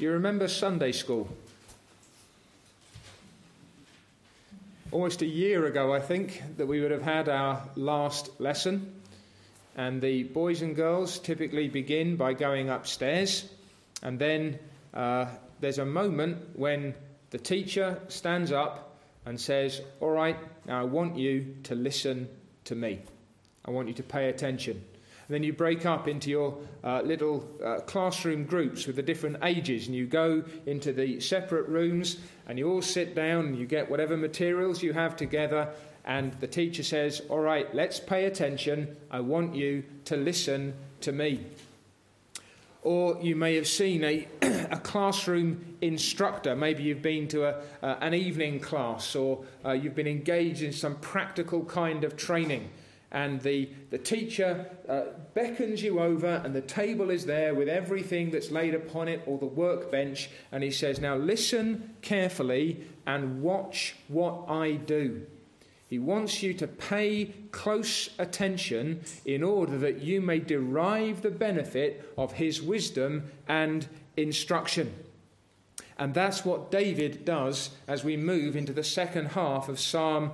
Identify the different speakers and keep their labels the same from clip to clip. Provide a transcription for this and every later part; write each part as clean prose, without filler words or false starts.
Speaker 1: Do you remember Sunday school? Almost a year ago, I think, that we would have had our last lesson. And the boys and girls typically begin by going upstairs. And then there's a moment when the teacher stands up and says, "All right, now I want you to listen to me. I want you to pay attention." And then you break up into your little classroom groups with the different ages, and you go into the separate rooms, and you all sit down, and you get whatever materials you have together, and the teacher says, "All right, let's pay attention. I want you to listen to me." Or you may have seen a classroom instructor. Maybe you've been to an evening class, or you've been engaged in some practical kind of training. And the teacher beckons you over, and the table is there with everything that's laid upon it, or the workbench, and he says, "Now listen carefully and watch what I do." He wants you to pay close attention in order that you may derive the benefit of his wisdom and instruction. And that's what David does as we move into the second half of Psalm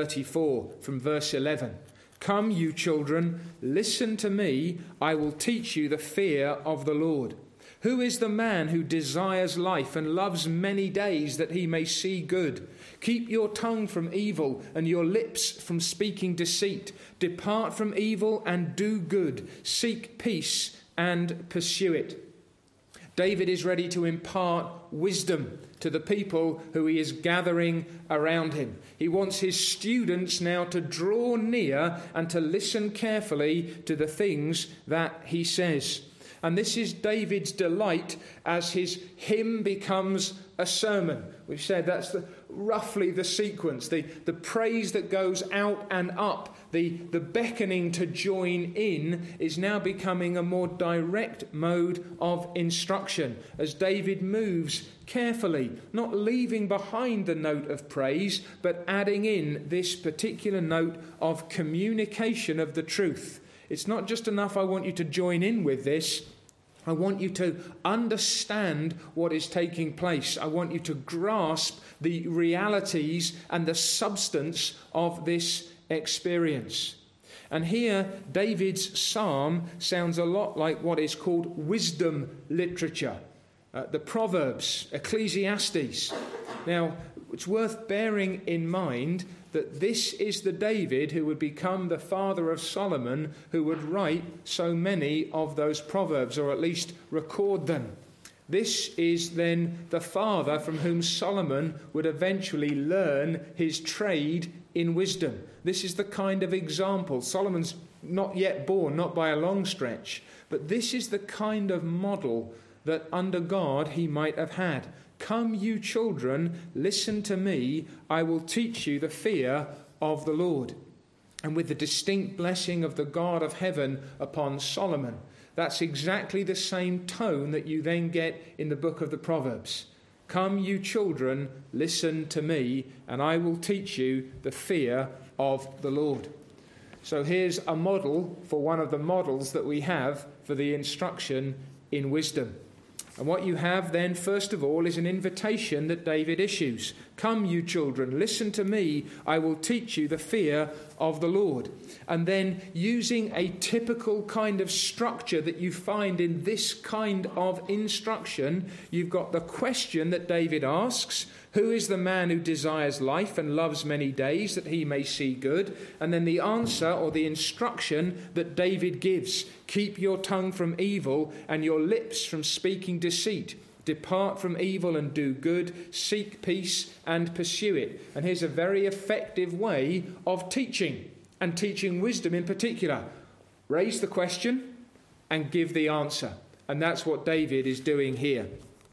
Speaker 1: 34 from verse 11. "Come, you children, listen to me. I will teach you the fear of the Lord. Who is the man who desires life and loves many days that he may see good? Keep your tongue from evil and your lips from speaking deceit. Depart from evil and do good. Seek peace and pursue it." David is ready to impart wisdom to the people who he is gathering around him. He wants his students now to draw near and to listen carefully to the things that he says. And this is David's delight as his hymn becomes a sermon. We've said that's roughly the sequence. The praise that goes out and up, the beckoning to join in, is now becoming a more direct mode of instruction as David moves carefully, not leaving behind the note of praise, but adding in this particular note of communication of the truth. It's not just enough, I want you to join in with this. I want you to understand what is taking place. I want you to grasp the realities and the substance of this experience. And here, David's psalm sounds a lot like what is called wisdom literature. The Proverbs, Ecclesiastes. Now, it's worth bearing in mind that this is the David who would become the father of Solomon, who would write so many of those proverbs, or at least record them. This is then the father from whom Solomon would eventually learn his trade in wisdom. This is the kind of example. Solomon's not yet born, not by a long stretch, but this is the kind of model that under God he might have had. "Come, you children, listen to me. I will teach you the fear of the Lord." And with the distinct blessing of the God of heaven upon Solomon, that's exactly the same tone that you then get in the book of the Proverbs. "Come, you children, listen to me, and I will teach you the fear of the Lord." So here's a model for one of the models that we have for the instruction in wisdom. And what you have then, first of all, is an invitation that David issues. "Come, you children, listen to me. I will teach you the fear of the Lord." And then, using a typical kind of structure that you find in this kind of instruction, you've got the question that David asks, "Who is the man who desires life and loves many days that he may see good?" And then the answer or the instruction that David gives: "Keep your tongue from evil and your lips from speaking deceit. Depart from evil and do good. Seek peace and pursue it." And here's a very effective way of teaching, and teaching wisdom in particular. Raise the question and give the answer. And that's what David is doing here.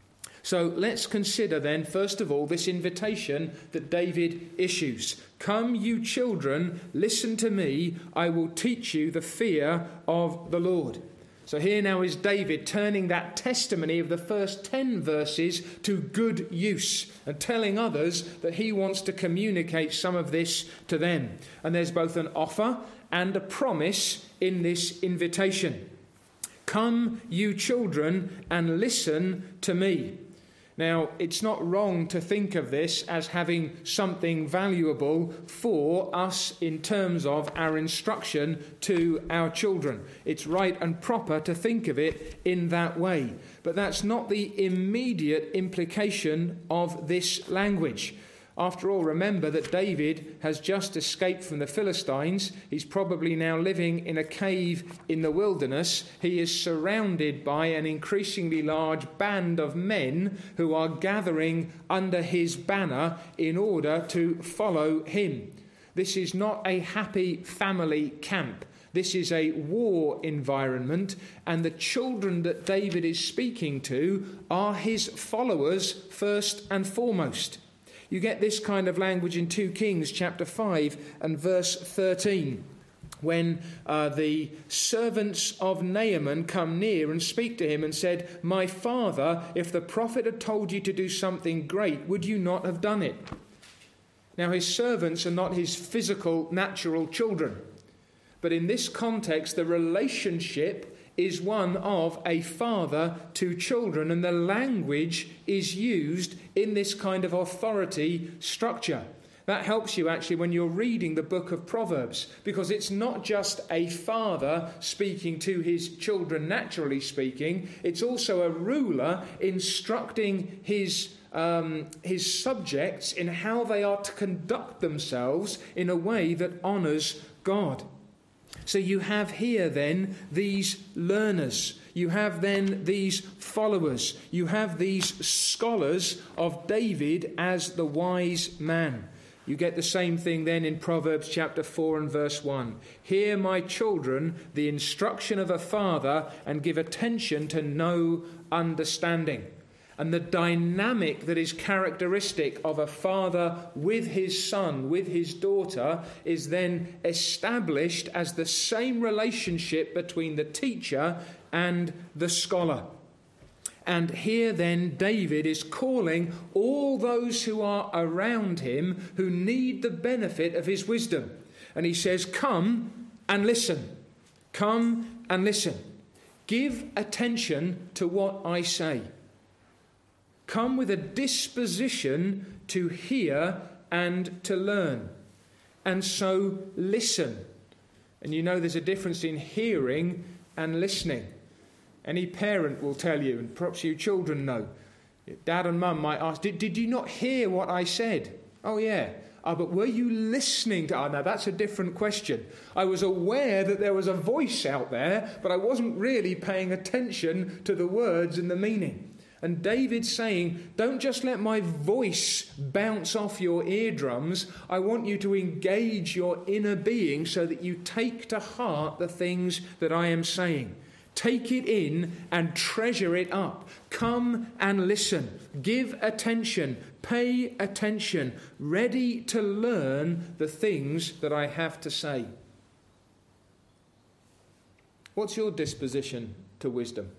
Speaker 1: So let's consider then, first of all, this invitation that David issues. "Come, you children, listen to me. I will teach you the fear of the Lord." So here now is David turning that testimony of the first 10 verses to good use and telling others that he wants to communicate some of this to them. And there's both an offer and a promise in this invitation. "Come, you children, and listen to me." Now, it's not wrong to think of this as having something valuable for us in terms of our instruction to our children. It's right and proper to think of it in that way. But that's not the immediate implication of this language. After all, remember that David has just escaped from the Philistines. He's probably now living in a cave in the wilderness. He is surrounded by an increasingly large band of men who are gathering under his banner in order to follow him. This is not a happy family camp. This is a war environment, and the children that David is speaking to are his followers first and foremost. You get this kind of language in 2 Kings chapter 5 and verse 13, when the servants of Naaman come near and speak to him and said, "My father, if the prophet had told you to do something great, would you not have done it?" Now, his servants are not his physical, natural children. But in this context, the relationship is one of a father to children, and the language is used in this kind of authority structure. That helps you actually when you're reading the book of Proverbs, because it's not just a father speaking to his children, naturally speaking. It's also a ruler instructing his subjects in how they are to conduct themselves in a way that honours God. So you have here then these learners, you have then these followers, you have these scholars of David as the wise man. You get the same thing then in Proverbs chapter 4 and verse 1. "Hear, my children, the instruction of a father, and give attention to no understanding." And the dynamic that is characteristic of a father with his son, with his daughter, is then established as the same relationship between the teacher and the scholar. And here then David is calling all those who are around him who need the benefit of his wisdom. And he says, "Come and listen. Come and listen. Give attention to what I say. Come with a disposition to hear and to learn. And so listen." And you know there's a difference in hearing and listening. Any parent will tell you, and perhaps you children know. Dad and Mum might ask, did you not hear what I said? "Oh, yeah." "Oh, but were you listening to..." "Oh, now that's a different question. I was aware that there was a voice out there, but I wasn't really paying attention to the words and the meaning." And David's saying, don't just let my voice bounce off your eardrums. I want you to engage your inner being so that you take to heart the things that I am saying. Take it in and treasure it up. Come and listen. Give attention. Pay attention. Ready to learn the things that I have to say. What's your disposition to wisdom?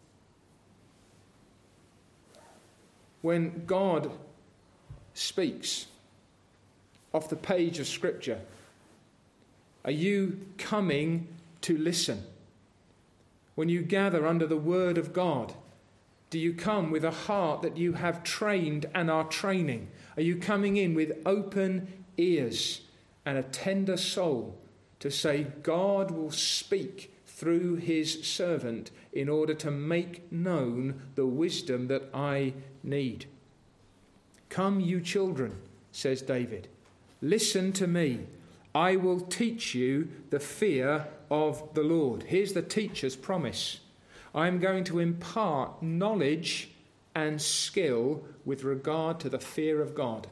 Speaker 1: When God speaks off the page of Scripture, are you coming to listen? When you gather under the Word of God, do you come with a heart that you have trained and are training? Are you coming in with open ears and a tender soul to say, God will speak through his servant in order to make known the wisdom that I need? Come, you children, says David. Listen to me. I will teach you the fear of the Lord. Here's the teacher's promise. I am going to impart knowledge and skill with regard to the fear of God.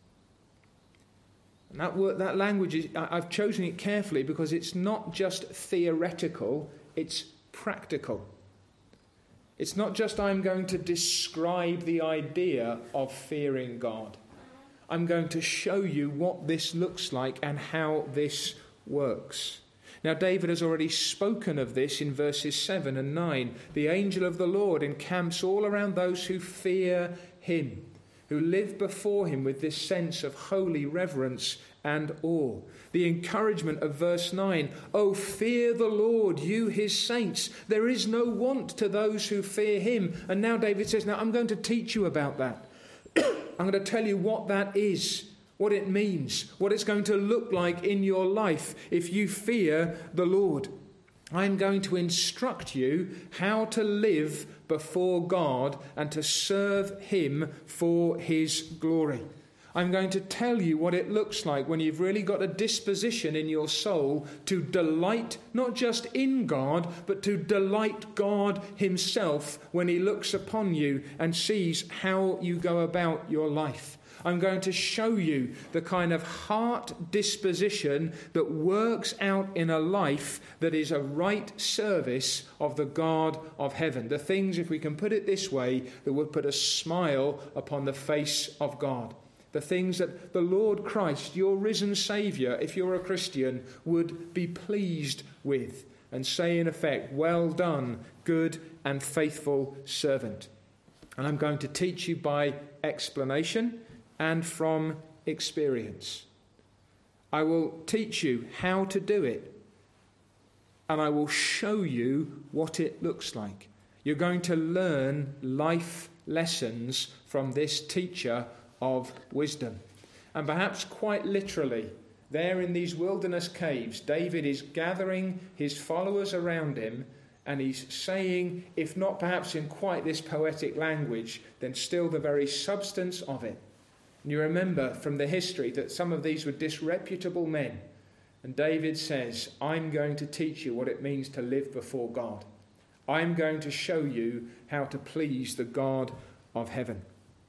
Speaker 1: And that language, I've chosen it carefully because it's not just theoretical, it's practical. It's not just I'm going to describe the idea of fearing God. I'm going to show you what this looks like and how this works. Now, David has already spoken of this in verses 7 and 9. The angel of the Lord encamps all around those who fear him, who live before him with this sense of holy reverence and awe. The encouragement of verse 9, "Oh, fear the Lord, you his saints. There is no want to those who fear him." And now David says, now I'm going to teach you about that. I'm going to tell you what that is, what it means, what it's going to look like in your life if you fear the Lord. I'm going to instruct you how to live before God and to serve him for his glory. I'm going to tell you what it looks like when you've really got a disposition in your soul to delight not just in God, but to delight God himself when he looks upon you and sees how you go about your life. I'm going to show you the kind of heart disposition that works out in a life that is a right service of the God of heaven. The things, if we can put it this way, that would put a smile upon the face of God. The things that the Lord Christ, your risen Saviour, if you're a Christian, would be pleased with and say in effect, "Well done, good and faithful servant." And I'm going to teach you by explanation and from experience. I will teach you how to do it, and I will show you what it looks like. You're going to learn life lessons from this teacher of wisdom. And perhaps quite literally, there in these wilderness caves, David is gathering his followers around him, and he's saying, if not perhaps in quite this poetic language, then still the very substance of it. And you remember from the history that some of these were disreputable men. And David says, I'm going to teach you what it means to live before God. I'm going to show you how to please the God of heaven.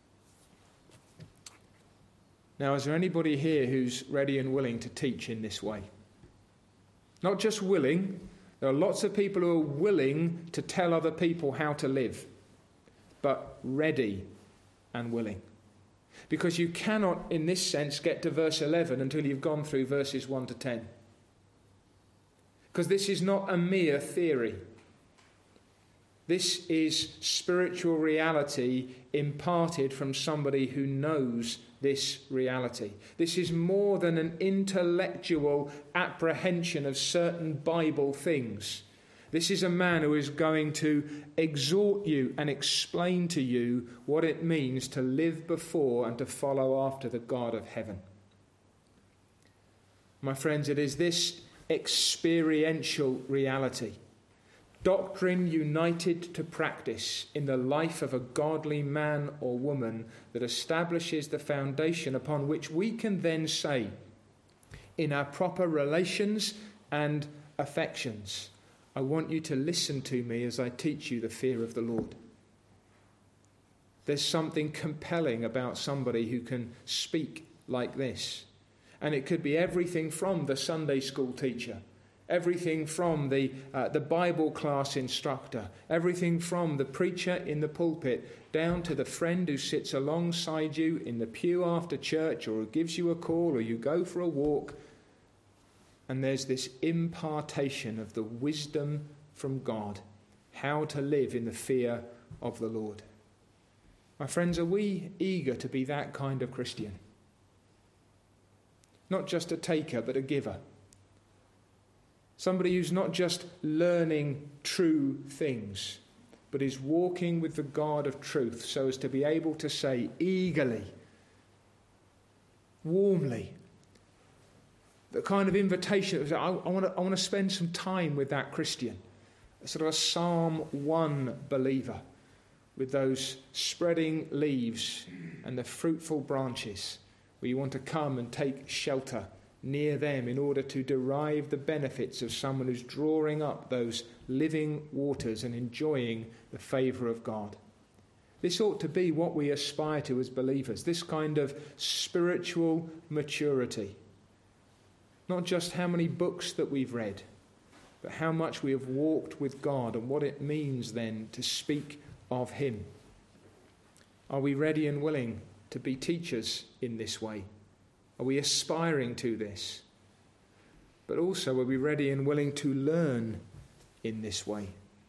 Speaker 1: Now, is there anybody here who's ready and willing to teach in this way? Not just willing. There are lots of people who are willing to tell other people how to live, but ready and willing. Because you cannot, in this sense, get to verse 11 until you've gone through verses 1 to 10. Because this is not a mere theory. This is spiritual reality imparted from somebody who knows this reality. This is more than an intellectual apprehension of certain Bible things. This is a man who is going to exhort you and explain to you what it means to live before and to follow after the God of heaven. My friends, it is this experiential reality, doctrine united to practice in the life of a godly man or woman, that establishes the foundation upon which we can then say, in our proper relations and affections, I want you to listen to me as I teach you the fear of the Lord. There's something compelling about somebody who can speak like this. And it could be everything from the Sunday school teacher, everything from the Bible class instructor, everything from the preacher in the pulpit, down to the friend who sits alongside you in the pew after church, or who gives you a call, or you go for a walk. And there's this impartation of the wisdom from God, how to live in the fear of the Lord. My friends, are we eager to be that kind of Christian? Not just a taker, but a giver. Somebody who's not just learning true things, but is walking with the God of truth, so as to be able to say eagerly, warmly, the kind of invitation that I want to spend some time with that Christian, a sort of a Psalm 1 believer, with those spreading leaves and the fruitful branches, where you want to come and take shelter near them in order to derive the benefits of someone who's drawing up those living waters and enjoying the favour of God. This ought to be what we aspire to as believers, this kind of spiritual maturity. Not just how many books that we've read, but how much we have walked with God and what it means then to speak of him. Are we ready and willing to be teachers in this way? Are we aspiring to this? But also, are we ready and willing to learn in this way?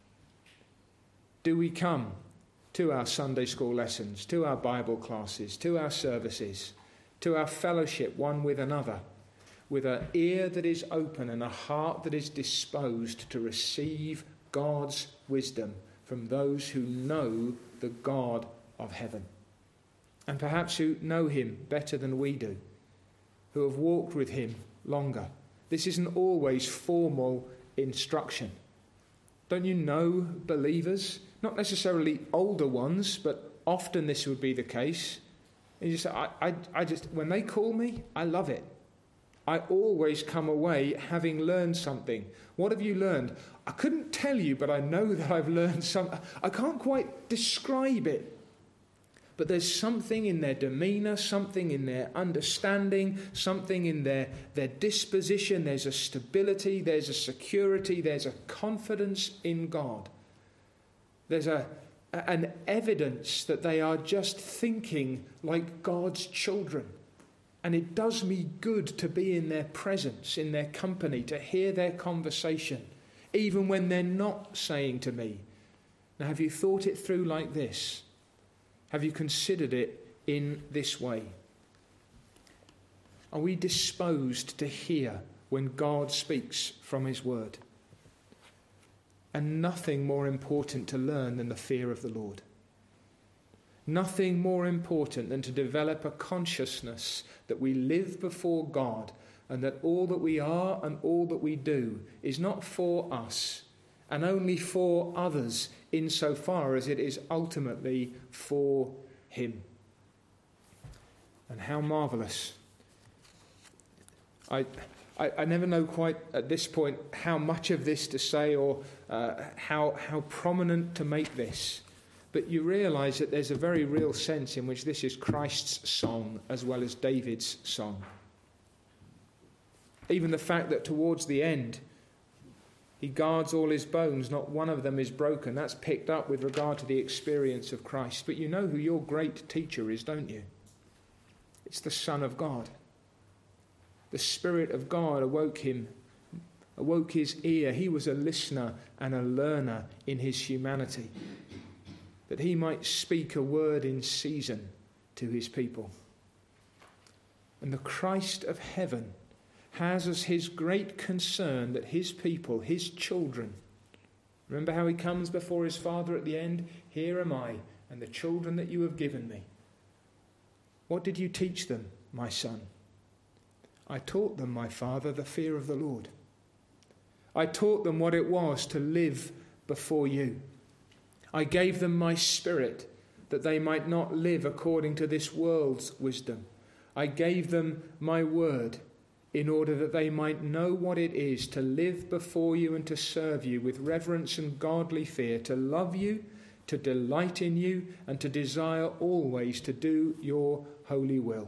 Speaker 1: Do we come to our Sunday school lessons, to our Bible classes, to our services, to our fellowship one with another, with an ear that is open and a heart that is disposed to receive God's wisdom from those who know the God of heaven, and perhaps who know him better than we do, who have walked with him longer. This isn't always formal instruction. Don't you know believers? Not necessarily older ones, but often this would be the case. And you say, I just, when they call me, I love it. I always come away having learned something. What have you learned? I couldn't tell you, but I know that I've learned something. I can't quite describe it. But there's something in their demeanour, something in their understanding, something in their disposition. There's a stability, there's a security, there's a confidence in God. There's an evidence that they are just thinking like God's children. And it does me good to be in their presence, in their company, to hear their conversation, even when they're not saying to me. Now, have you thought it through like this? Have you considered it in this way? Are we disposed to hear when God speaks from his word? And nothing more important to learn than the fear of the Lord. Nothing more important than to develop a consciousness that we live before God and that all that we are and all that we do is not for us and only for others insofar as it is ultimately for him. And how marvellous. I never know quite at this point how much of this to say or how prominent to make this. But you realise that there's a very real sense in which this is Christ's song as well as David's song. Even the fact that towards the end he guards all his bones, not one of them is broken. That's picked up with regard to the experience of Christ. But you know who your great teacher is, don't you? It's the Son of God. The Spirit of God awoke his ear. He was a listener and a learner in his humanity, that he might speak a word in season to his people. And the Christ of heaven has as his great concern that his people, his children, remember how he comes before his Father at the end? Here am I, and the children that you have given me. What did you teach them, my son? I taught them, my Father, the fear of the Lord. I taught them what it was to live before you. I gave them my Spirit that they might not live according to this world's wisdom. I gave them my word in order that they might know what it is to live before you and to serve you with reverence and godly fear, to love you, to delight in you, and to desire always to do your holy will.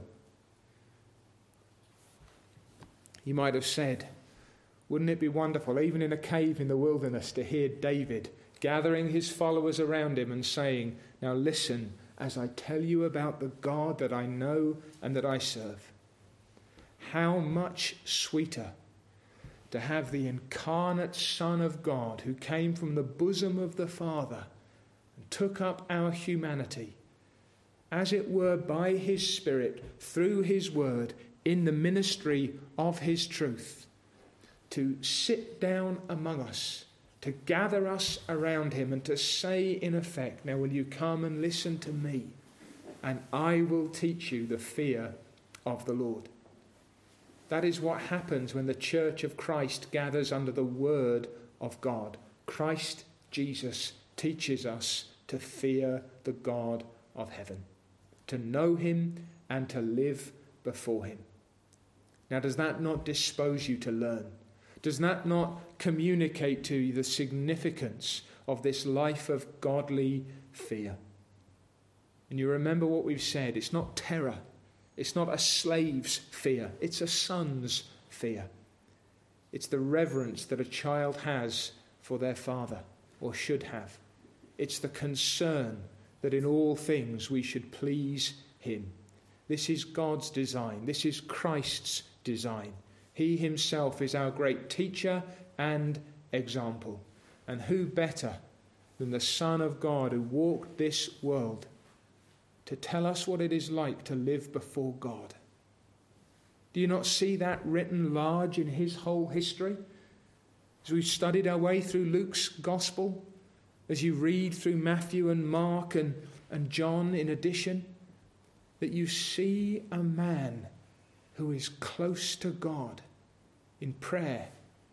Speaker 1: You might have said, wouldn't it be wonderful, even in a cave in the wilderness, to hear David gathering his followers around him and saying, now listen as I tell you about the God that I know and that I serve. How much sweeter to have the incarnate Son of God who came from the bosom of the Father and took up our humanity, as it were by his Spirit, through his word, in the ministry of his truth, to sit down among us, to gather us around him and to say in effect, now will you come and listen to me, and I will teach you the fear of the Lord. That is what happens when the church of Christ gathers under the word of God. Christ Jesus teaches us to fear the God of heaven, to know him and to live before him. Now, does that not dispose you to learn? Does that not communicate to you the significance of this life of godly fear? And you remember what we've said. It's not terror. It's not a slave's fear. It's a son's fear. It's the reverence that a child has for their father, or should have. It's the concern that in all things we should please him. This is God's design. This is Christ's design. He himself is our great teacher and example. And who better than the Son of God who walked this world to tell us what it is like to live before God? Do you not see that written large in his whole history? As we've studied our way through Luke's gospel, as you read through Matthew and Mark and John in addition, that you see a man who is close to God in prayer,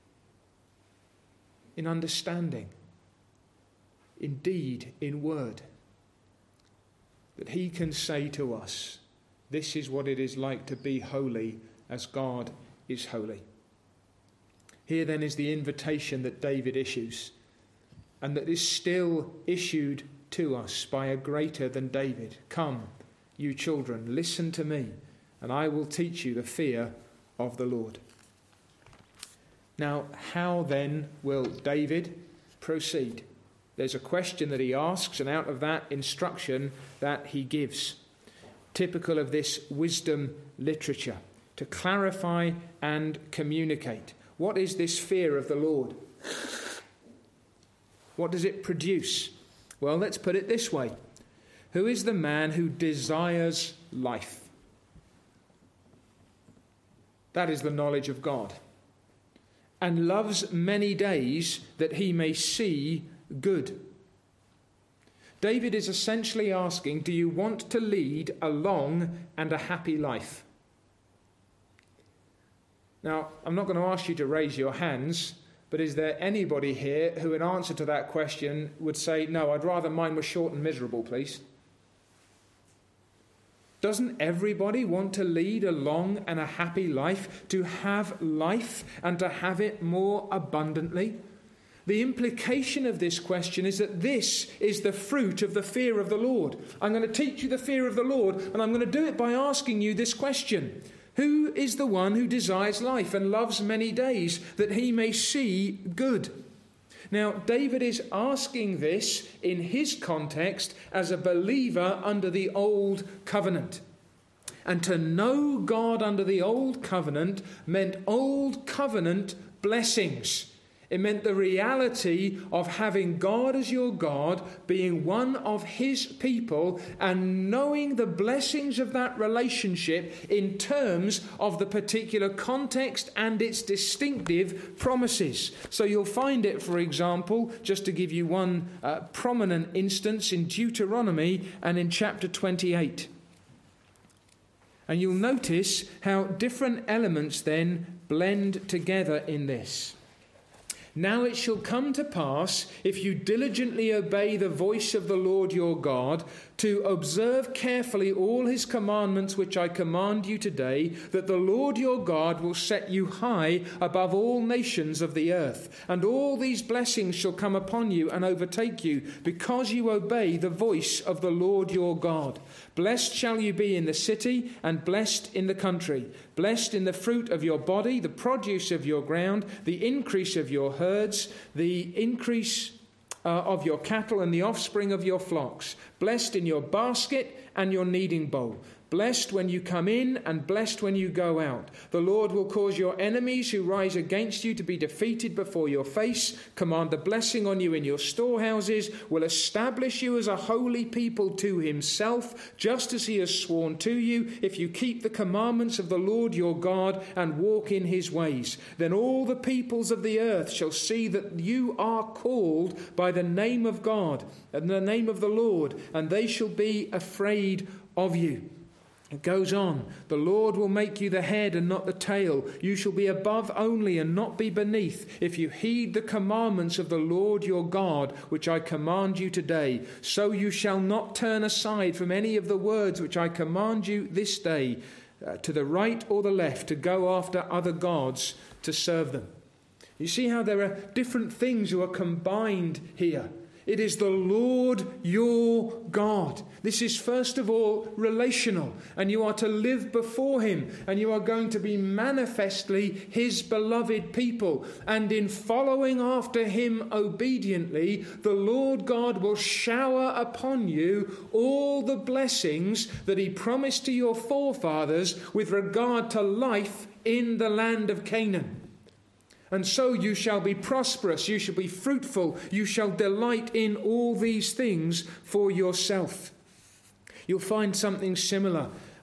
Speaker 1: in understanding, in deed, in word, that he can say to us, this is what it is like to be holy as God is holy. Here then is the invitation that David issues, and that is still issued to us by a greater than David. Come, you children, listen to me, and I will teach you the fear of the Lord. Now, how then will David proceed? There's a question that he asks, and out of that, instruction that he gives. Typical of this wisdom literature, to clarify and communicate. What is this fear of the Lord? What does it produce? Well, let's put it this way. Who is the man who desires life? That is the knowledge of God. And loves many days that he may see good. David is essentially asking, do you want to lead a long and a happy life? Now, I'm not going to ask you to raise your hands, but is there anybody here who in answer to that question would say, no, I'd rather mine was short and miserable, please? Doesn't everybody want to lead a long and a happy life, to have life and to have it more abundantly? The implication of this question is that this is the fruit of the fear of the Lord. I'm going to teach you the fear of the Lord, and I'm going to do it by asking you this question. Who is the one who desires life and loves many days that he may see good? Now, David is asking this in his context as a believer under the old covenant. And to know God under the old covenant meant old covenant blessings. It meant the reality of having God as your God, being one of his people, and knowing the blessings of that relationship in terms of the particular context and its distinctive promises. So you'll find it, for example, just to give you one prominent instance, in Deuteronomy and in chapter 28. And you'll notice how different elements then blend together in this. Now it shall come to pass, if you diligently obey the voice of the Lord your God, to observe carefully all his commandments which I command you today, that the Lord your God will set you high above all nations of the earth. And all these blessings shall come upon you and overtake you, because you obey the voice of the Lord your God. Blessed shall you be in the city, and blessed in the country. Blessed in the fruit of your body, the produce of your ground, the increase of your herds, the increase of your cattle, and the offspring of your flocks. Blessed in your basket and your kneading bowl. Blessed when you come in and blessed when you go out. The Lord will cause your enemies who rise against you to be defeated before your face. Command a blessing on you in your storehouses. Will establish you as a holy people to himself, just as he has sworn to you, if you keep the commandments of the Lord your God and walk in his ways. Then all the peoples of the earth shall see that you are called by the name of God and the name of the Lord, and they shall be afraid of you. It goes on. The Lord will make you the head and not the tail. You shall be above only and not be beneath, if you heed the commandments of the Lord your God, which I command you today. So you shall not turn aside from any of the words which I command you this day, to the right or the left, to go after other gods to serve them. You see how there are different things who are combined here. It is the Lord your God. This is first of all relational, and you are to live before him, and you are going to be manifestly his beloved people. And in following after him obediently, the Lord God will shower upon you all the blessings that he promised to your forefathers with regard to life in the land of Canaan. And so you shall be prosperous, you shall be fruitful, you shall delight in all these things for yourself. You'll find something similar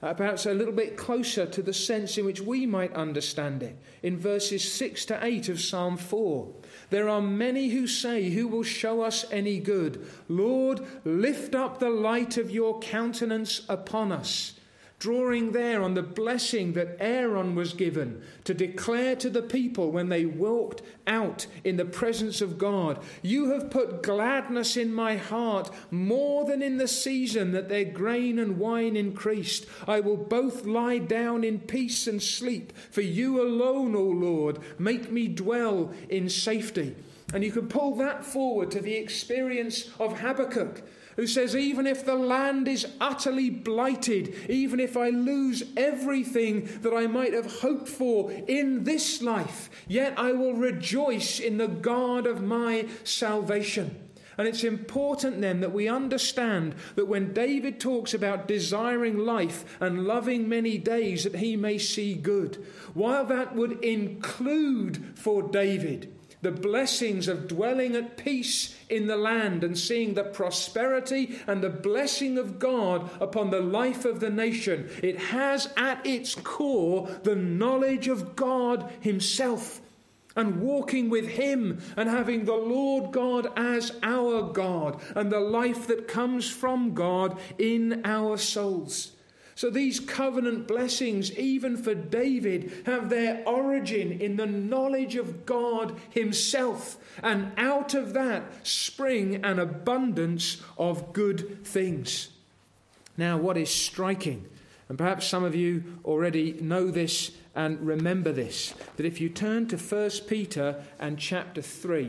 Speaker 1: perhaps a little bit closer to the sense in which we might understand it, in verses 6 to 8 of Psalm 4. There are many who say, who will show us any good? Lord, lift up the light of your countenance upon us. Drawing there on the blessing that Aaron was given to declare to the people when they walked out in the presence of God, you have put gladness in my heart more than in the season that their grain and wine increased. I will both lie down in peace and sleep, for you alone, O Lord, make me dwell in safety. And you can pull that forward to the experience of Habakkuk, who says, even if the land is utterly blighted, even if I lose everything that I might have hoped for in this life, yet I will rejoice in the God of my salvation. And it's important then that we understand that when David talks about desiring life and loving many days that he may see good, while that would include for David the blessings of dwelling at peace in the land and seeing the prosperity and the blessing of God upon the life of the nation, it has at its core the knowledge of God himself, and walking with him and having the Lord God as our God and the life that comes from God in our souls. So these covenant blessings, even for David, have their origin in the knowledge of God himself. And out of that spring an abundance of good things. Now, what is striking, and perhaps some of you already know this and remember this, that if you turn to 1 Peter and chapter 3,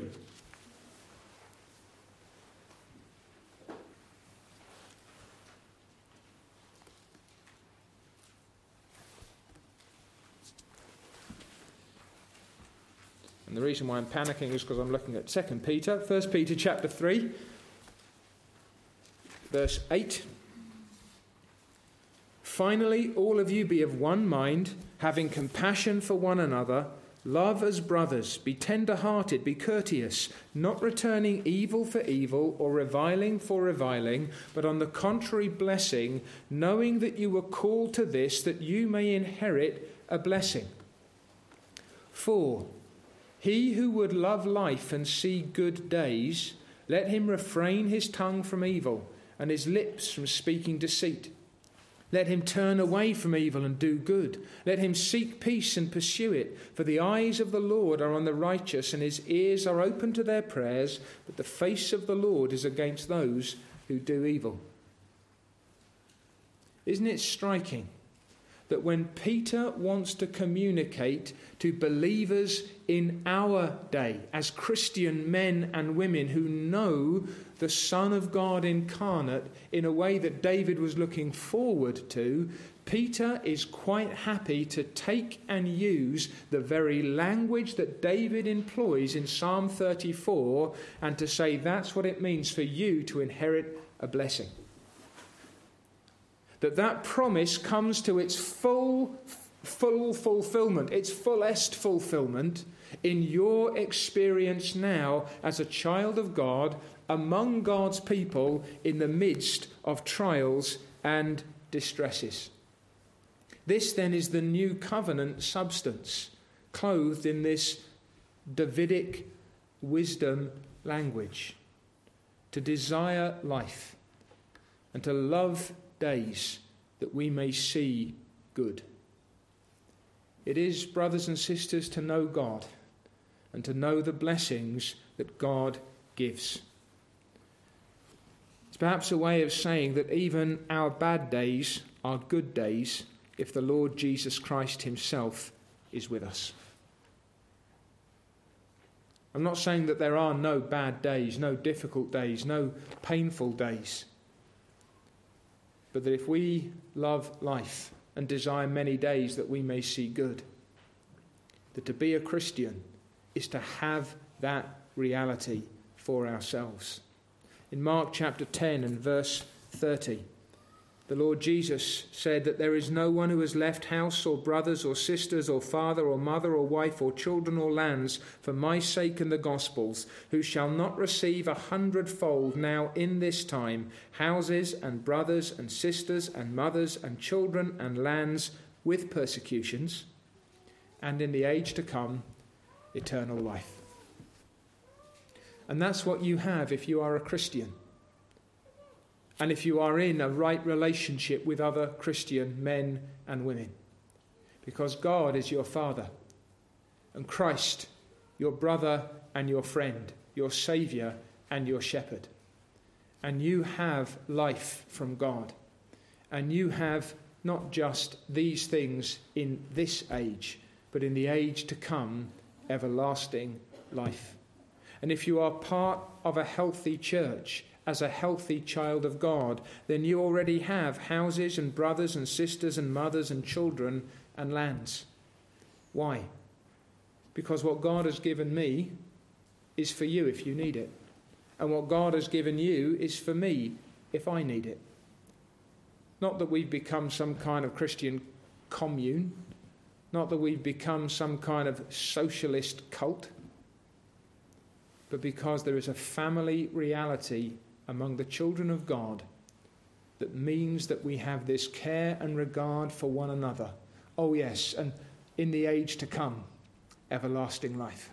Speaker 1: and the reason why I'm panicking is because I'm looking at 2 Peter. 1 Peter chapter 3, verse 8. Finally, all of you be of one mind, having compassion for one another, love as brothers, be tender-hearted, be courteous, not returning evil for evil or reviling for reviling, but on the contrary blessing, knowing that you were called to this, that you may inherit a blessing. 4. He who would love life and see good days, let him refrain his tongue from evil and his lips from speaking deceit. Let him turn away from evil and do good. Let him seek peace and pursue it. For the eyes of the Lord are on the righteous, and his ears are open to their prayers, but the face of the Lord is against those who do evil. Isn't it striking that when Peter wants to communicate to believers in our day, as Christian men and women who know the Son of God incarnate in a way that David was looking forward to, Peter is quite happy to take and use the very language that David employs in Psalm 34 and to say that's what it means for you to inherit a blessing. That promise comes to its full fulfillment, its fullest fulfillment in your experience now as a child of God among God's people in the midst of trials and distresses. This then is the new covenant substance, clothed in this Davidic wisdom language, to desire life and to love days that we may see good. It is, brothers and sisters, to know God and to know the blessings that God gives. It's perhaps a way of saying that even our bad days are good days if the Lord Jesus Christ himself is with us. I'm not saying that there are no bad days, no difficult days, no painful days. But that if we love life and desire many days that we may see good, that to be a Christian is to have that reality for ourselves. In Mark chapter 10 and verse 30, The Lord Jesus said that there is no one who has left house or brothers or sisters or father or mother or wife or children or lands for my sake and the gospel's, who shall not receive 100-fold now in this time houses and brothers and sisters and mothers and children and lands with persecutions, and in the age to come eternal life. And that's what you have if you are a Christian. And if you are in a right relationship with other Christian men and women. Because God is your Father. And Christ, your brother and your friend, your Saviour and your shepherd. And you have life from God. And you have not just these things in this age, but in the age to come, everlasting life. And if you are part of a healthy church, as a healthy child of God, then you already have houses and brothers and sisters and mothers and children and lands. Why? Because what God has given me is for you if you need it. And what God has given you is for me if I need it. Not that we've become some kind of Christian commune. Not that we've become some kind of socialist cult. But because there is a family reality among the children of God that means that we have this care and regard for one another. Oh yes, and in the age to come, everlasting life.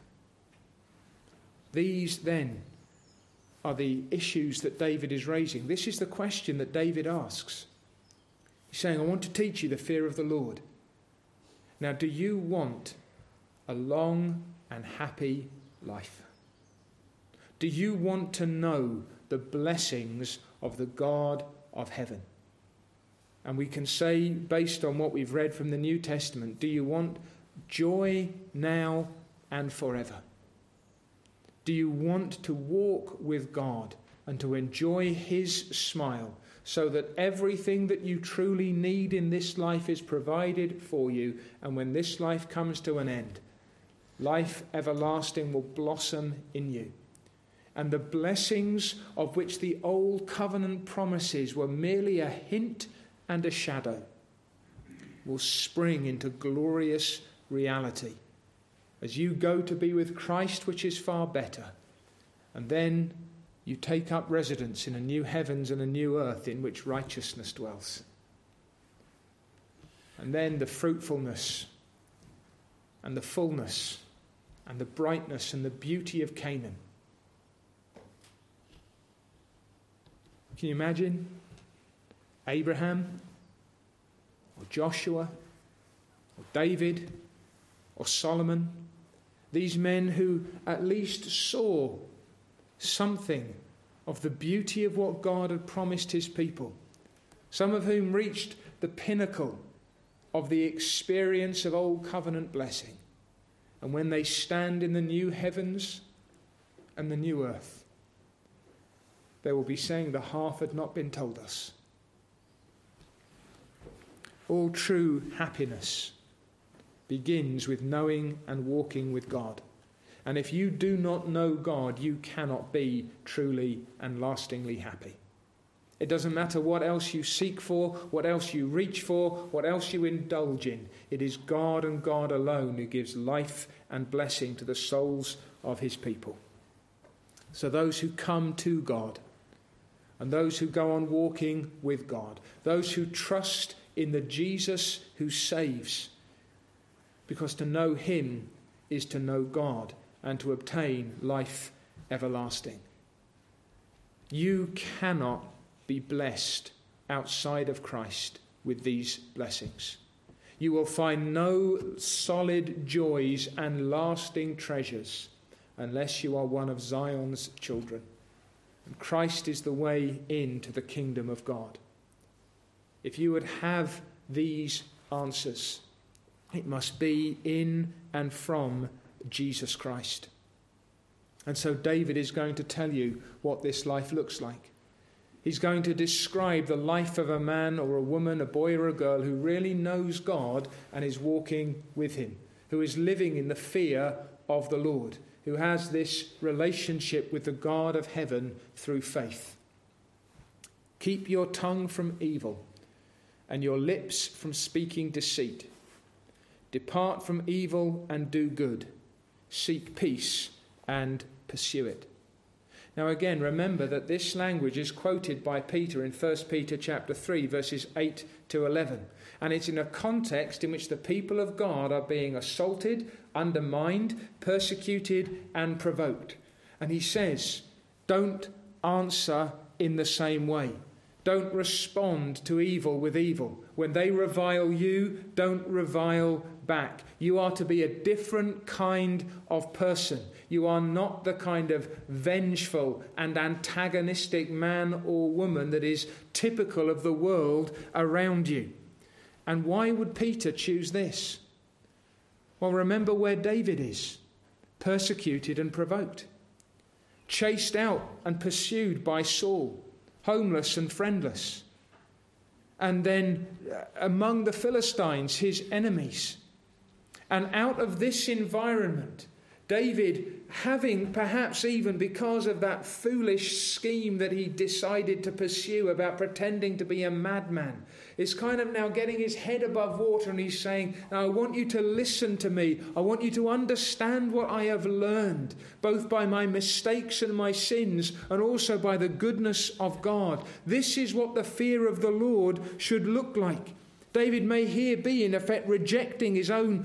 Speaker 1: These then are the issues that David is raising. This is the question that David asks. He's saying, I want to teach you the fear of the Lord. Now, do you want a long and happy life? Do you want to know the blessings of the God of heaven? And we can say, based on what we've read from the New Testament, do you want joy now and forever? Do you want to walk with God and to enjoy his smile so that everything that you truly need in this life is provided for you, and when this life comes to an end, life everlasting will blossom in you? And the blessings of which the old covenant promises were merely a hint and a shadow will spring into glorious reality as you go to be with Christ, which is far better. And then you take up residence in a new heavens and a new earth in which righteousness dwells. And then the fruitfulness and the fullness and the brightness and the beauty of Canaan. Can you imagine Abraham or Joshua or David or Solomon, these men who at least saw something of the beauty of what God had promised his people, some of whom reached the pinnacle of the experience of old covenant blessing, and when they stand in the new heavens and the new earth, they will be saying the half had not been told us. All true happiness begins with knowing and walking with God. And if you do not know God, you cannot be truly and lastingly happy. It doesn't matter what else you seek for, what else you reach for, what else you indulge in. It is God and God alone who gives life and blessing to the souls of his people. So those who come to God, and those who go on walking with God, those who trust in the Jesus who saves, because to know him is to know God and to obtain life everlasting. You cannot be blessed outside of Christ with these blessings. You will find no solid joys and lasting treasures unless you are one of Zion's children. And Christ is the way into the kingdom of God. If you would have these answers, it must be in and from Jesus Christ. And so David is going to tell you what this life looks like. He's going to describe the life of a man or a woman, a boy or a girl who really knows God and is walking with him, who is living in the fear of the Lord, who has this relationship with the God of heaven through faith. Keep your tongue from evil and your lips from speaking deceit. Depart from evil and do good. Seek peace and pursue it. Now again, remember that this language is quoted by Peter in 1 Peter chapter 3, verses 8 to 11. And it's in a context in which the people of God are being assaulted, undermined, persecuted, and provoked. And he says, don't answer in the same way. Don't respond to evil with evil. When they revile you, don't revile back. You are to be a different kind of person. You are not the kind of vengeful and antagonistic man or woman that is typical of the world around you. And why would Peter choose this? Well, remember where David is, persecuted and provoked, chased out and pursued by Saul, homeless and friendless, and then among the Philistines, his enemies. And out of this environment, David, having perhaps even because of that foolish scheme that he decided to pursue about pretending to be a madman, is kind of now getting his head above water, and he's saying, now I want you to listen to me. I want you to understand what I have learned, both by my mistakes and my sins, and also by the goodness of God. This is what the fear of the Lord should look like. David may here be, in effect, rejecting his own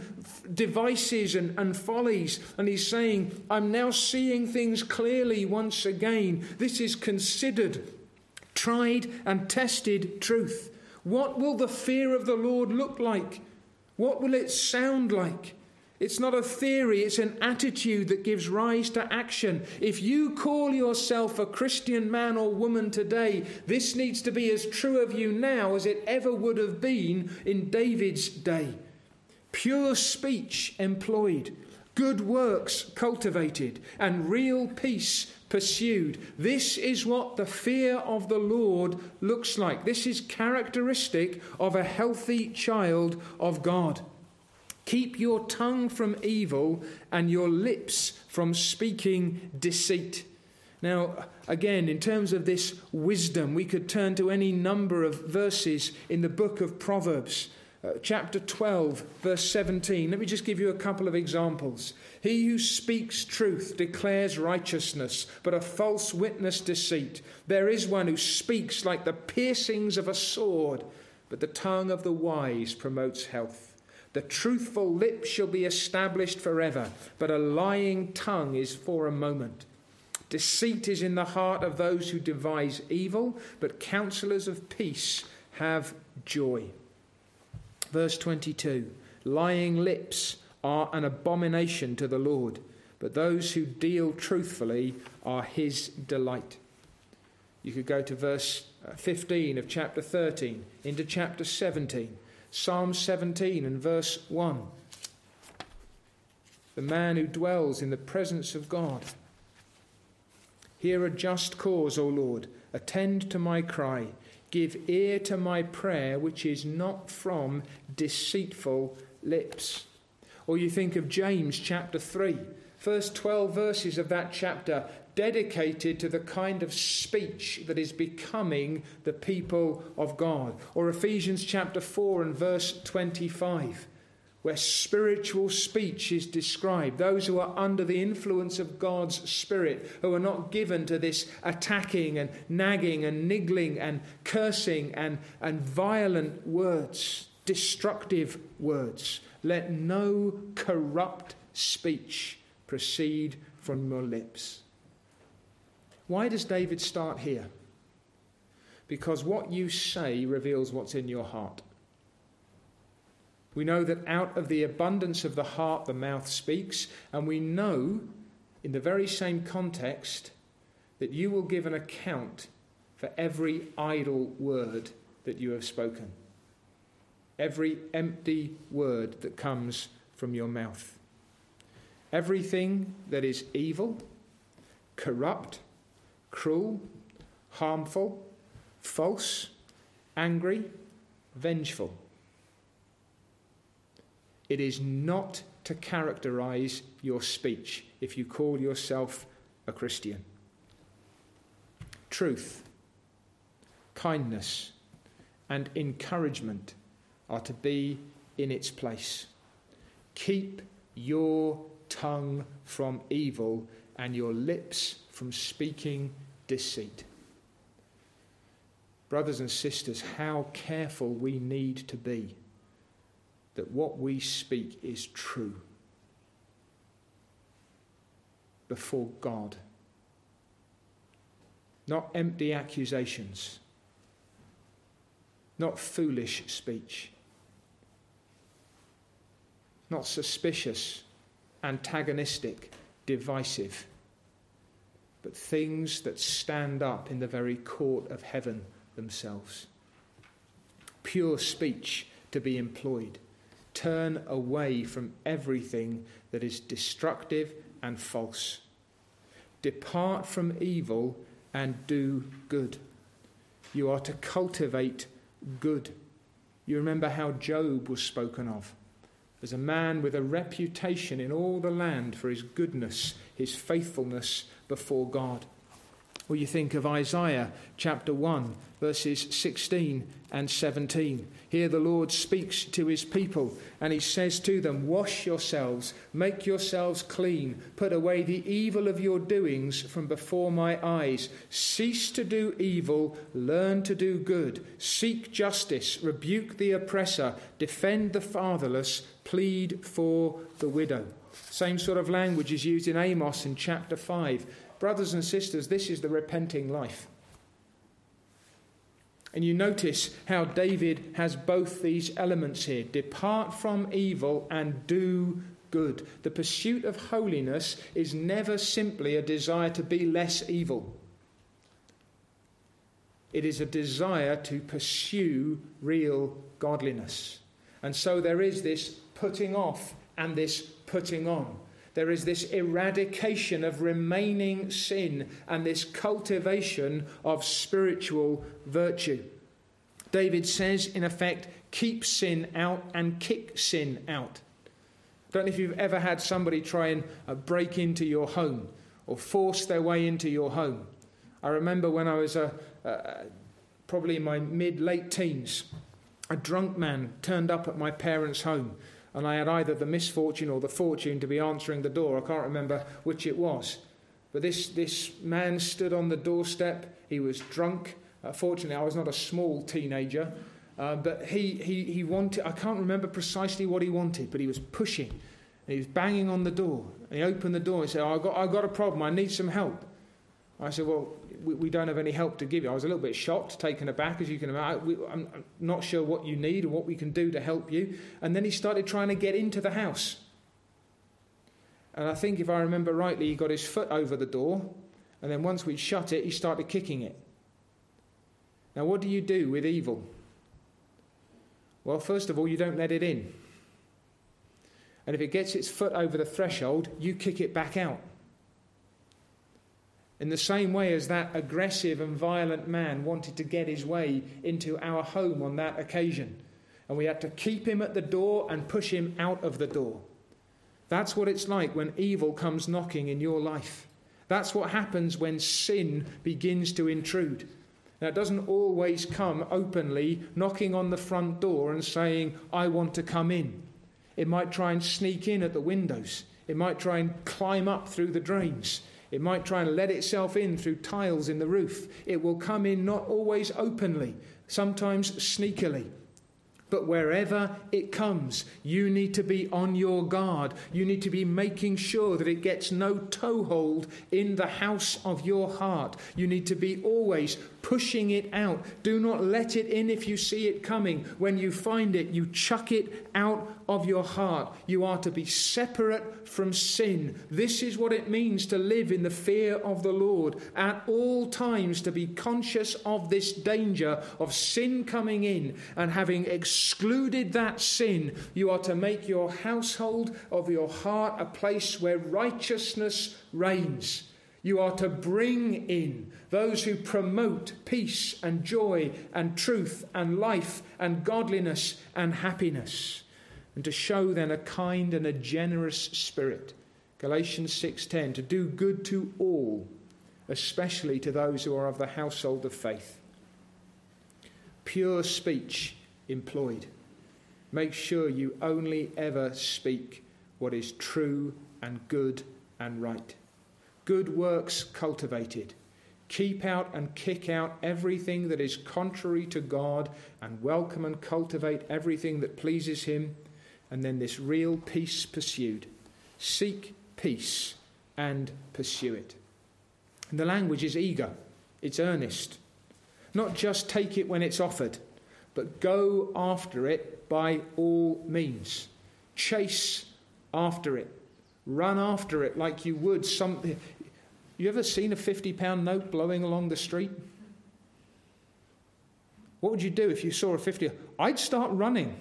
Speaker 1: devices and follies. And he's saying, I'm now seeing things clearly once again. This is considered, tried and tested truth. What will the fear of the Lord look like? What will it sound like? It's not a theory, it's an attitude that gives rise to action. If you call yourself a Christian man or woman today, this needs to be as true of you now as it ever would have been in David's day. Pure speech employed, good works cultivated, and real peace pursued. This is what the fear of the Lord looks like. This is characteristic of a healthy child of God. Keep your tongue from evil and your lips from speaking deceit. Now, again, in terms of this wisdom, we could turn to any number of verses in the book of Proverbs, chapter 12, verse 17. Let me just give you a couple of examples. He who speaks truth declares righteousness, but a false witness deceit. There is one who speaks like the piercings of a sword, but the tongue of the wise promotes health. The truthful lip shall be established forever, but a lying tongue is for a moment. Deceit is in the heart of those who devise evil, but counselors of peace have joy. Verse 22, lying lips are an abomination to the Lord, but those who deal truthfully are his delight. You could go to verse 15 of chapter 13, into chapter 17. Psalm 17 and verse 1. The man who dwells in the presence of God. Hear a just cause, O Lord. Attend to my cry. Give ear to my prayer, which is not from deceitful lips. Or you think of James chapter 3. First 12 verses of that chapter dedicated to the kind of speech that is becoming the people of God. Or Ephesians chapter 4 and verse 25, where spiritual speech is described. Those who are under the influence of God's Spirit, who are not given to this attacking and nagging and niggling and cursing and violent words, destructive words. Let no corrupt speech proceed from your lips. Why does David start here? Because what you say reveals what's in your heart. We know that out of the abundance of the heart the mouth speaks, and we know in the very same context that you will give an account for every idle word that you have spoken, every empty word that comes from your mouth. Everything that is evil, corrupt, cruel, harmful, false, angry, vengeful. It is not to characterize your speech if you call yourself a Christian. Truth, kindness, and encouragement are to be in its place. Keep your tongue from evil and your lips from speaking deceit. Brothers and sisters, how careful we need to be that what we speak is true before God. Not empty accusations, not foolish speech, not suspicious, antagonistic, divisive, but things that stand up in the very court of heaven themselves. Pure speech to be employed. Turn away from everything that is destructive and false. Depart from evil and do good. You are to cultivate good. You remember how Job was spoken of as a man with a reputation in all the land for his goodness, his faithfulness before God. Or you think of Isaiah chapter 1, verses 16 and 17. Here the Lord speaks to his people and he says to them, "Wash yourselves, make yourselves clean, put away the evil of your doings from before my eyes. Cease to do evil, learn to do good. Seek justice, rebuke the oppressor, defend the fatherless, plead for the widow." Same sort of language is used in Amos in chapter 5. Brothers and sisters, this is the repenting life. And you notice how David has both these elements here. Depart from evil and do good. The pursuit of holiness is never simply a desire to be less evil. It is a desire to pursue real godliness. And so there is this putting off and this putting on. There is this eradication of remaining sin and this cultivation of spiritual virtue. David says, in effect, keep sin out and kick sin out. I don't know if you've ever had somebody try and break into your home or force their way into your home. I remember when I was probably in my mid-late teens, a drunk man turned up at my parents' home. And I had either the misfortune or the fortune to be answering the door. I can't remember which it was. But this man stood on the doorstep. He was drunk. Fortunately, I was not a small teenager. But he wanted, I can't remember precisely what he wanted, but he was pushing. And he was banging on the door. And he opened the door and said, I've got a problem. I need some help. I said, well, we don't have any help to give you. I was a little bit shocked, taken aback, as you can imagine. I'm not sure what you need or what we can do to help you. And then he started trying to get into the house. And I think, if I remember rightly, he got his foot over the door. And then once we'd shut it, he started kicking it. Now, what do you do with evil? Well, first of all, you don't let it in. And if it gets its foot over the threshold, you kick it back out. In the same way as that aggressive and violent man wanted to get his way into our home on that occasion. And we had to keep him at the door and push him out of the door. That's what it's like when evil comes knocking in your life. That's what happens when sin begins to intrude. Now, it doesn't always come openly knocking on the front door and saying, I want to come in. It might try and sneak in at the windows. It might try and climb up through the drains. It might try and let itself in through tiles in the roof. It will come in not always openly, sometimes sneakily. But wherever it comes, you need to be on your guard. You need to be making sure that it gets no toehold in the house of your heart. You need to be always pushing it out. Do not let it in if you see it coming. When you find it, you chuck it out of your heart. You are to be separate from sin. This is what it means to live in the fear of the Lord. At all times to be conscious of this danger of sin coming in, and having excluded that sin, you are to make your household of your heart a place where righteousness reigns. You are to bring in those who promote peace and joy and truth and life and godliness and happiness, and to show then a kind and a generous spirit. Galatians 6:10, to do good to all, especially to those who are of the household of faith. pure speech employed. Make sure you only ever speak what is true and good and right. Good works cultivated. Keep out and kick out everything that is contrary to God, and welcome and cultivate everything that pleases him. And then this real peace pursued. Seek peace and pursue it. And the language is eager. It's earnest. Not just take it when it's offered, but go after it by all means. Chase after it. Run after it like you would something. You ever seen a £50 note blowing along the street? What would you do if you saw a 50? I'd start running.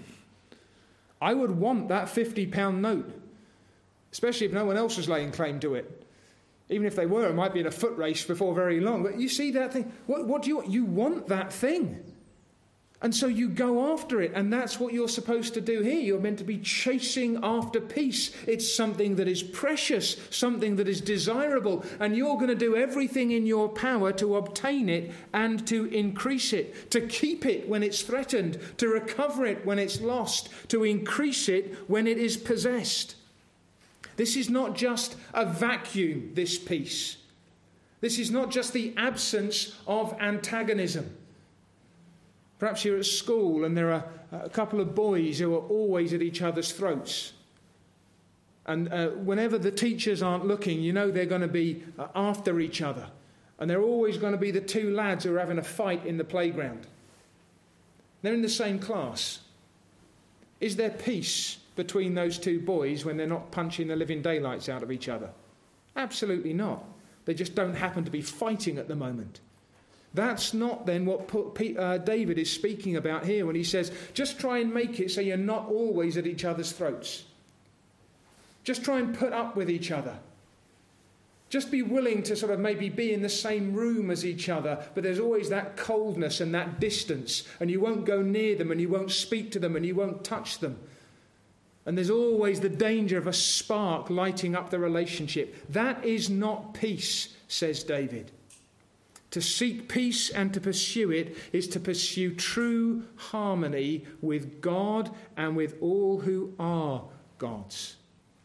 Speaker 1: I would want that £50 note, especially if no one else was laying claim to it. Even if they were, it might be in a foot race before very long. But you see that thing? What do you want? You want that thing. And so you go after it, and that's what you're supposed to do here. You're meant to be chasing after peace. It's something that is precious, something that is desirable, and you're going to do everything in your power to obtain it and to increase it, to keep it when it's threatened, to recover it when it's lost, to increase it when it is possessed. This is not just a vacuum, this peace. This is not just the absence of antagonism. Perhaps you're at school and there are a couple of boys who are always at each other's throats. And whenever the teachers aren't looking, you know they're going to be after each other. And they're always going to be the two lads who are having a fight in the playground. They're in the same class. Is there peace between those two boys when they're not punching the living daylights out of each other? Absolutely not. They just don't happen to be fighting at the moment. That's not then what David is speaking about here when he says, just try and make it so you're not always at each other's throats. Just try and put up with each other. Just be willing to sort of maybe be in the same room as each other, but there's always that coldness and that distance, and you won't go near them, and you won't speak to them, and you won't touch them. And there's always the danger of a spark lighting up the relationship. That is not peace, says David. To seek peace and to pursue it is to pursue true harmony with God and with all who are God's.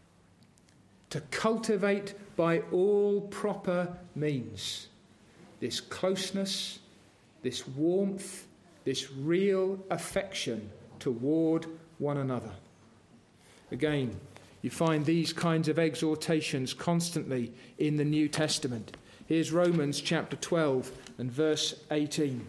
Speaker 1: To cultivate by all proper means this closeness, this warmth, this real affection toward one another. Again, you find these kinds of exhortations constantly in the New Testament. Here's Romans chapter 12 and verse 18.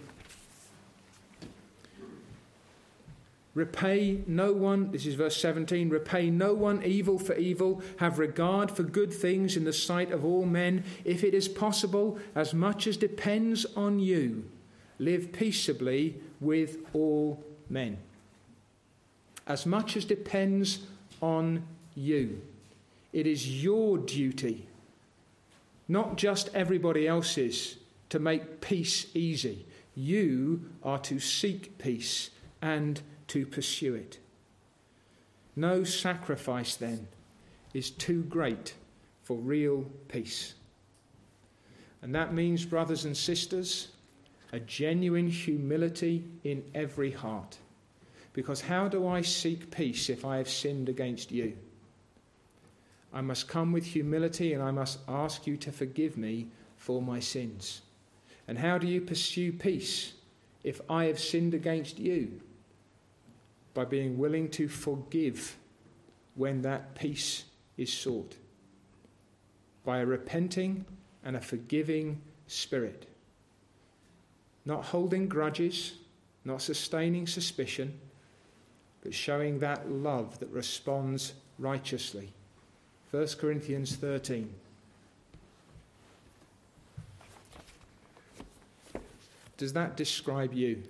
Speaker 1: Repay no one, this is verse 17, repay no one evil for evil, have regard for good things in the sight of all men. If it is possible, as much as depends on you, live peaceably with all men. As much as depends on you. It is your duty, not just everybody else's, to make peace easy. You are to seek peace and to pursue it. No sacrifice, then, is too great for real peace. And that means, brothers and sisters, a genuine humility in every heart. Because how do I seek peace if I have sinned against you? I must come with humility and I must ask you to forgive me for my sins. And how do you pursue peace if I have sinned against you? By being willing to forgive when that peace is sought. By a repenting and a forgiving spirit. Not holding grudges, not sustaining suspicion, but showing that love that responds righteously. 1 Corinthians 13. Does that describe you?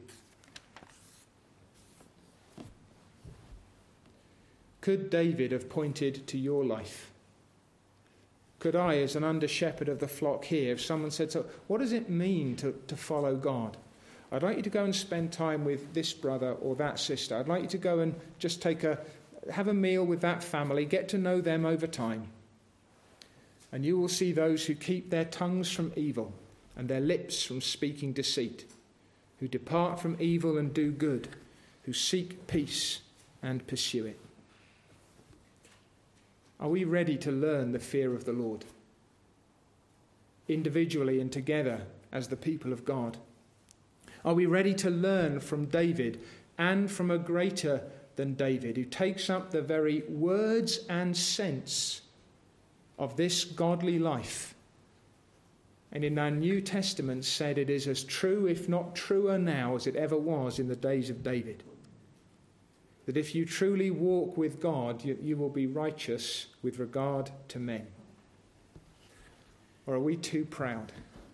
Speaker 1: Could David have pointed to your life? Could I, as an under-shepherd of the flock here, if someone said, so what does it mean to follow God? I'd like you to go and spend time with this brother or that sister. I'd like you to go and just have a meal with that family, get to know them over time. And you will see those who keep their tongues from evil and their lips from speaking deceit. who depart from evil and do good, who seek peace and pursue it. Are we ready to learn the fear of the Lord, individually and together as the people of God? Are we ready to learn from David and from a greater than David, who takes up the very words and sense of this godly life, and in our New Testament said it is as true, if not truer now, as it ever was in the days of David? That if you truly walk with God, you will be righteous with regard to men. Or are we too proud?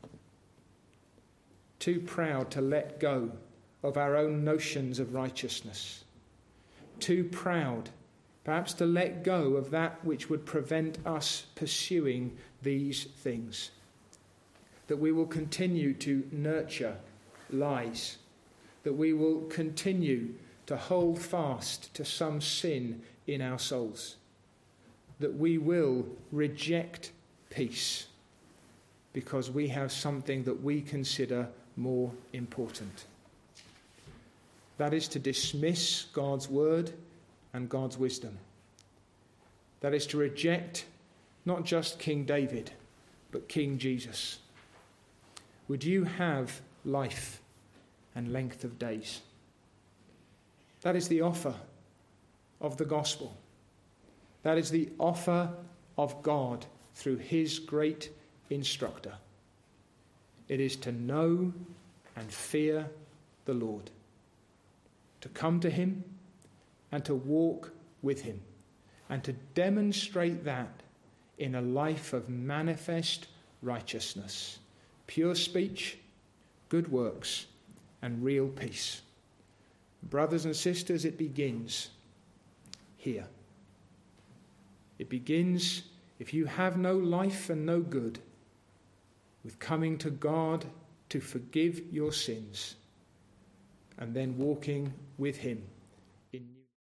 Speaker 1: Too proud to let go of our own notions of righteousness. Too proud, perhaps, to let go of that which would prevent us pursuing these things. That we will continue to nurture lies. That we will continue to hold fast to some sin in our souls. That we will reject peace because we have something that we consider more important. That is to dismiss God's word and God's wisdom. That is to reject not just King David, but King Jesus. Would you have life and length of days? That is the offer of the gospel. That is the offer of God through his great instructor. It is to know and fear the Lord, to come to him and to walk with him, and to demonstrate that in a life of manifest righteousness, pure speech, good works, and real peace. Brothers and sisters, it begins here. It begins, if you have no life and no good, with coming to God to forgive your sins, and then walking with him